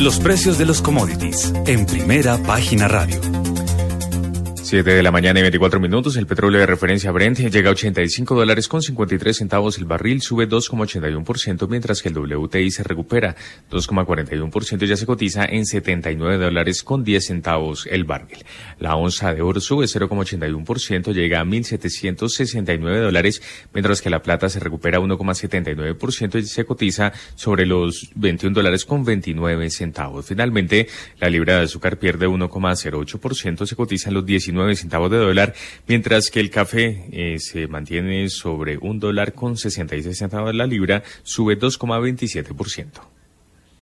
Los precios de los commodities en Primera Página Radio. 7:24 a.m. El petróleo de referencia Brent llega a $85.53 el barril, sube 2,81%, mientras que el WTI se recupera 2,41% y ya se cotiza en $79.10 el barril. La onza de oro sube 0,81%, llega a $1,769, mientras que la plata se recupera 1,79% y se cotiza sobre los $21.29. Finalmente, la libra de azúcar pierde 1,08%, se cotiza en los 19 centavos de dólar, mientras que el café se mantiene sobre $1.66 la libra, sube 2,27%.